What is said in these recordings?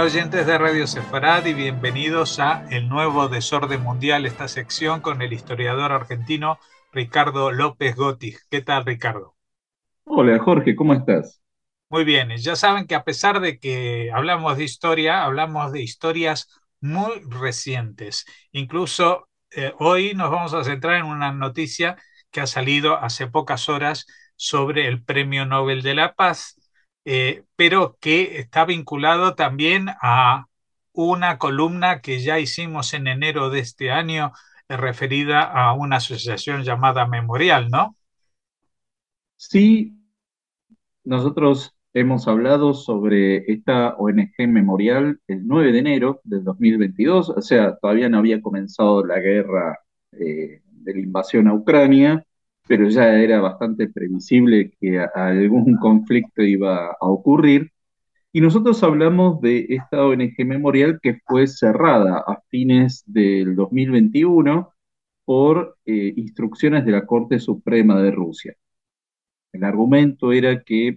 Hola oyentes de Radio Sefarad y bienvenidos a El Nuevo Desorden Mundial, esta sección con el historiador argentino Ricardo López Gotti. ¿Qué tal, Ricardo? Hola Jorge, ¿cómo estás? Muy bien, ya saben que a pesar de que hablamos de historia, hablamos de historias muy recientes. Incluso hoy nos vamos a centrar en una noticia que ha salido hace pocas horas sobre el Premio Nobel de la Paz, pero que está vinculado también a una columna que ya hicimos en enero de este año, referida a una asociación llamada Memorial, ¿no? Sí, nosotros hemos hablado sobre esta ONG Memorial el 9 de enero del 2022, o sea, todavía no había comenzado la guerra de la invasión a Ucrania, pero ya era bastante previsible que algún conflicto iba a ocurrir. Y nosotros hablamos de esta ONG Memorial que fue cerrada a fines del 2021 por instrucciones de la Corte Suprema de Rusia. El argumento era que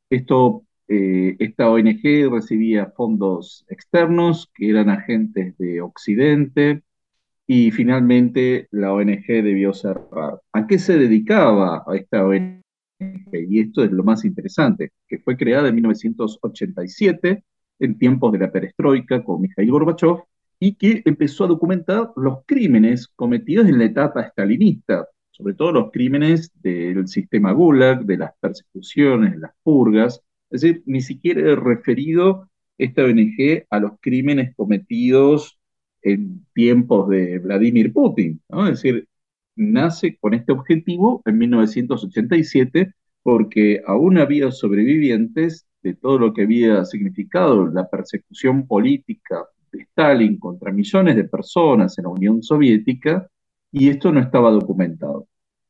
esta ONG recibía fondos externos que eran agentes de Occidente y finalmente la ONG debió cerrar. ¿A qué se dedicaba a esta ONG? Y esto es lo más interesante, que fue creada en 1987 en tiempos de la perestroika con Mikhail Gorbachev y que empezó a documentar los crímenes cometidos en la etapa stalinista, sobre todo los crímenes del sistema Gulag, de las persecuciones, de las purgas. Es decir, ni siquiera he referido esta ONG a los crímenes cometidos en tiempos de Vladimir Putin, ¿no? Es decir, nace con este objetivo en 1987 porque aún había sobrevivientes de todo lo que había significado la persecución política de Stalin contra millones de personas en la Unión Soviética, y esto no estaba documentado.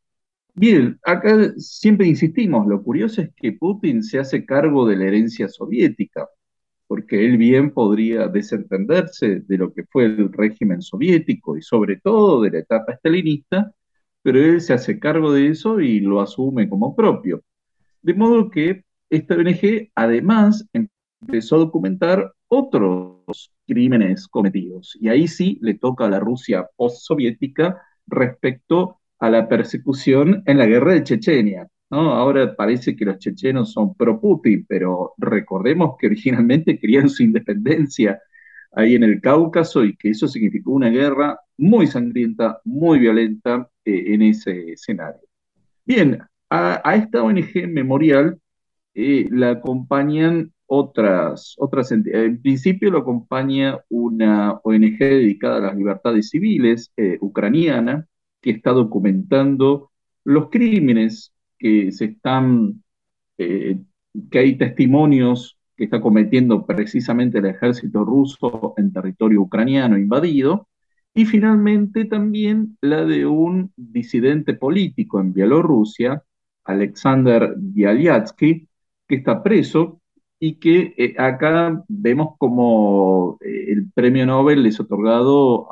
Bien, acá siempre insistimos, lo curioso es que Putin se hace cargo de la herencia soviética, porque él bien podría desentenderse de lo que fue el régimen soviético y sobre todo de la etapa estalinista, pero él se hace cargo de eso y lo asume como propio. De modo que esta ONG además empezó a documentar otros crímenes cometidos. Y ahí sí le toca a la Rusia postsoviética respecto a la persecución en la guerra de Chechenia, ¿no? Ahora parece que los chechenos son pro Putin, pero recordemos que originalmente querían su independencia ahí en el Cáucaso y que eso significó una guerra muy sangrienta, muy violenta en ese escenario. Bien, a esta ONG Memorial la acompañan otras entidades. En principio lo acompaña una ONG dedicada a las libertades civiles ucraniana, que está documentando los crímenes que se están, eh, que hay testimonios que está cometiendo precisamente el ejército ruso en territorio ucraniano invadido. Y finalmente también la de un disidente político en Bielorrusia, Alexander Bialyatsky, que está preso y que acá vemos como el premio Nobel es otorgado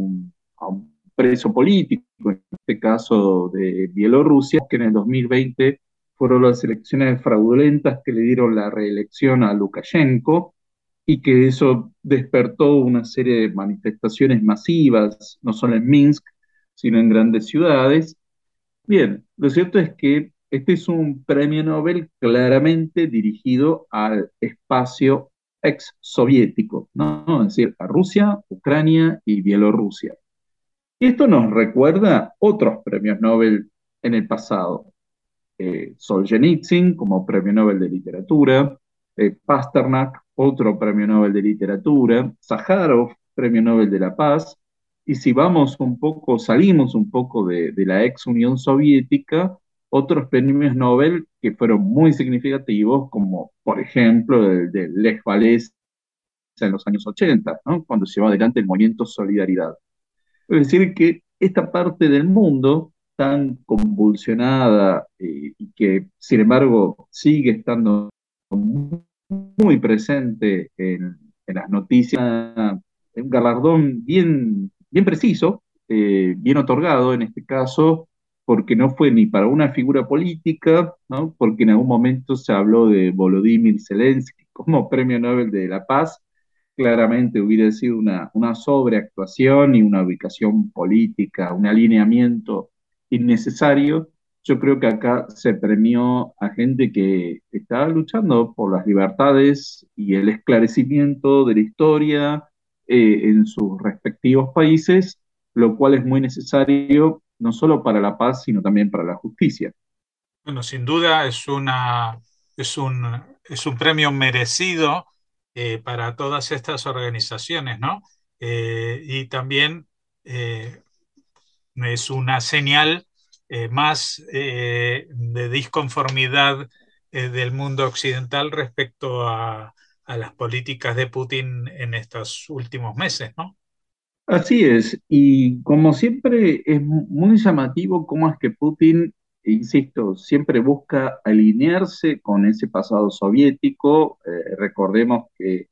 a un preso político, en este caso de Bielorrusia, que en el 2020 fueron las elecciones fraudulentas que le dieron la reelección a Lukashenko y que eso despertó una serie de manifestaciones masivas, no solo en Minsk, sino en grandes ciudades. Bien, lo cierto es que este es un premio Nobel claramente dirigido al espacio ex-soviético, ¿no? Es decir, a Rusia, Ucrania y Bielorrusia. Y esto nos recuerda otros premios Nobel en el pasado. Solzhenitsyn como premio Nobel de Literatura, Pasternak, otro premio Nobel de Literatura, Sájarov, premio Nobel de la Paz, y si vamos un poco, salimos un poco de la ex Unión Soviética, otros premios Nobel que fueron muy significativos, como por ejemplo el de Lech Walesa en los años 80, ¿no? Cuando se llevó adelante el movimiento Solidaridad. Es decir, que esta parte del mundo tan convulsionada y que, sin embargo, sigue estando muy presente en las noticias, un galardón bien preciso, bien otorgado en este caso, porque no fue ni para una figura política, ¿no? Porque en algún momento se habló de Volodymyr Zelensky como Premio Nobel de la Paz, claramente hubiera sido una sobreactuación y una ubicación política, un alineamiento innecesario. Yo creo que acá se premió a gente que estaba luchando por las libertades y el esclarecimiento de la historia en sus respectivos países, lo cual es muy necesario no solo para la paz, sino también para la justicia. Bueno, sin duda es un premio merecido para todas estas organizaciones, ¿no? Y también eh, es una señal más de disconformidad del mundo occidental respecto a las políticas de Putin en estos últimos meses, ¿no? Así es, y como siempre es muy llamativo cómo es que Putin, insisto, siempre busca alinearse con ese pasado soviético. Recordemos que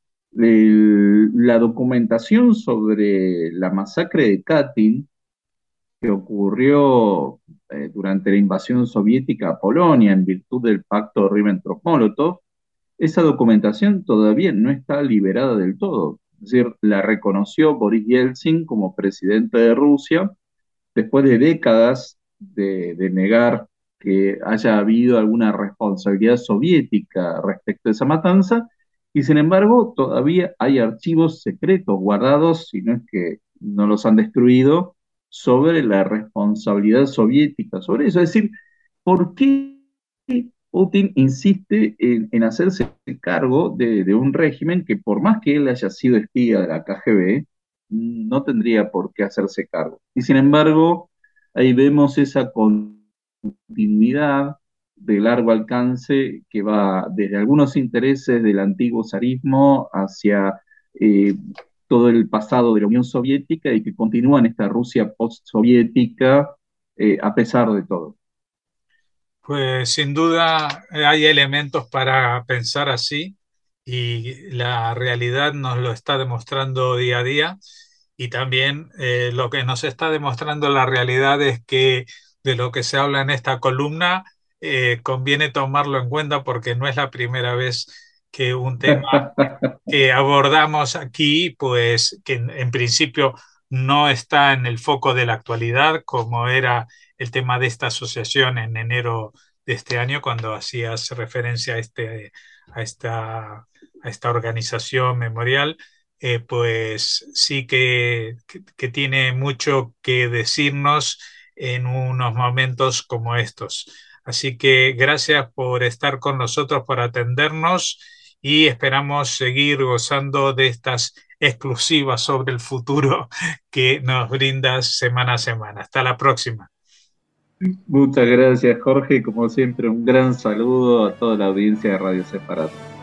la documentación sobre la masacre de Katyn, que ocurrió durante la invasión soviética a Polonia en virtud del pacto Ribbentrop-Molotov, esa documentación todavía no está liberada del todo. Es decir, la reconoció Boris Yeltsin como presidente de Rusia después de décadas de negar que haya habido alguna responsabilidad soviética respecto a esa matanza, y sin embargo todavía hay archivos secretos guardados, si no es que no los han destruido, sobre la responsabilidad soviética, sobre eso. Es decir, ¿por qué Putin insiste en hacerse cargo de un régimen que por más que él haya sido espía de la KGB, no tendría por qué hacerse cargo? Y sin embargo, ahí vemos esa continuidad de largo alcance que va desde algunos intereses del antiguo zarismo hacia eh, todo el pasado de la Unión Soviética y que continúa en esta Rusia post-soviética a pesar de todo. Pues sin duda hay elementos para pensar así y la realidad nos lo está demostrando día a día y también lo que nos está demostrando la realidad es que de lo que se habla en esta columna conviene tomarlo en cuenta porque no es la primera vez que un tema que abordamos aquí, pues que en principio no está en el foco de la actualidad, como era el tema de esta asociación en enero de este año, cuando hacías referencia a, a, esta, a esta organización memorial, pues sí que tiene mucho que decirnos en unos momentos como estos. Así que gracias por estar con nosotros, por atendernos y esperamos seguir gozando de estas exclusivas sobre el futuro que nos brindas semana a semana. Hasta la próxima. Muchas gracias, Jorge. Como siempre, un gran saludo a toda la audiencia de Radio Separado.